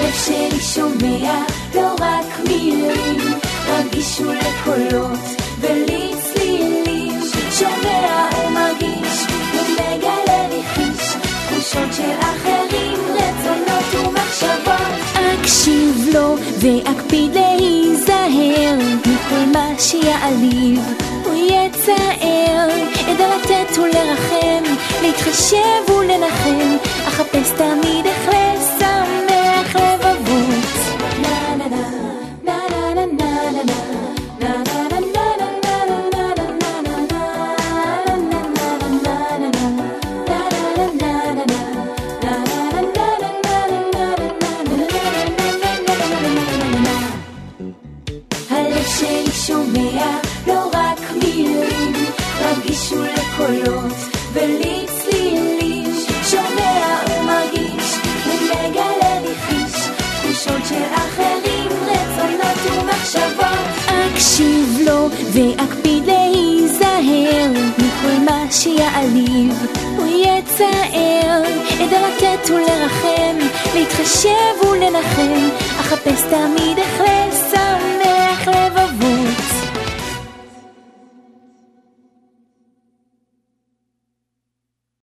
הלב שלי שומע לא רק מילים, רגיש ולקולות ולצלילים, שומע ומרגיש ומגלה ניחיש תחושות של אחרים, רצונות ומחשבות. אקשיב לו ואקפיד להיזהר מכל מה שיעליב הוא יצער, אדע לתת ולרחם, להתחשב ולנחם, אחפש תמיד איך לשמח לבבות. נה נה נה נה נה נה נה נה שומע לא רק מילים, רגיש ולקולות ולצלילים, שומע ומרגיש ומגלה ניחיש תחושות של אחרים, רצונות ומחשבות. אקשיב לו ואקפיד להיזהר מכל מה שיעליב הוא יצער, אדע לתת ולרחם, להתחשב ולנחם, אחפש תמיד איך